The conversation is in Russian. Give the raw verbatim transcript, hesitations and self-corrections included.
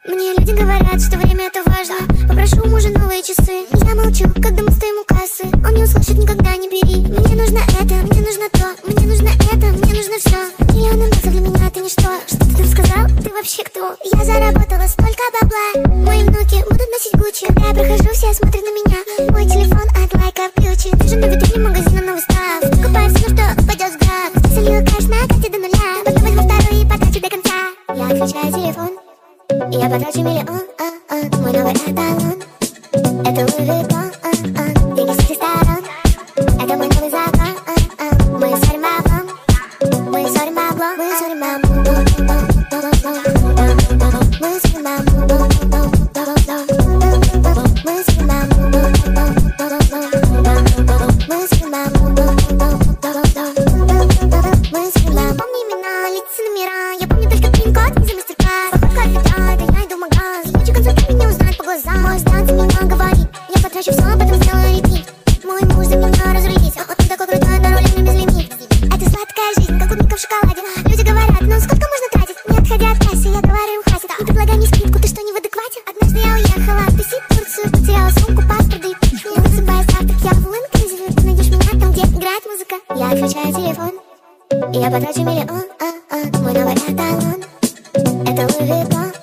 Мне люди говорят, что время это важно. Попрошу у мужа новые часы. Я молчу, когда мы стоим у кассы. Он не услышит, никогда не бери. Мне нужно это, мне нужно то. Мне нужно это, мне нужно все. Миллионы баксов для меня это ничто. Что ты там сказал? Ты вообще кто? Я заработала столько бабла. Мои внуки будут носить Гуччи. Когда я прохожу, все смотрят на меня. Мой телефон от лайка ключи. Ты же на витрине магазина новый став. Купаю все, что упадет в град. Солил кэш на карте до нуля. Потом возьму второй и потрачу до конца. Я отключаю телефон и я потрачу миллион, а, а, мой новый эталон. Это Луи Виттон, а, а, деньги с всех сторон. Это мой новый закон, а, а, мы сорим баблом. Мы сорим баблом, мы сорим баблом. Мы сорим баблом. Мы сорим баблом. Мы сорим баблом. Мы сорим баблом. Помни имена, лица, номера. Я помню только пин-код и за мастер-класс. Походка от Петра, да я иду в магаз. Ключи концерт меня узнают по глазам. Мой стан за меня говорит. Я потрачу все, а потом сделаю репит. Мой муж за меня разрулит. Он такой крутой, на руле мне безлимит. Это сладкая жизнь, как клубника в шоколаде. Люди говорят, ну сколько можно тратить? Не отходя от кассы, я говорю им хватит. Не предлагай мне скидку, ты что, не в адеквате? Однажды я уехала, тусить в Турцию. Потеряла сумку, паспорт и не высыпая завтрак. Я в инклюзиве, ты найдешь меня там, где играет музыка. Я отключаю телефон и я потрачу миллион, а, а, мой новый эталон. Это Луи Виттон.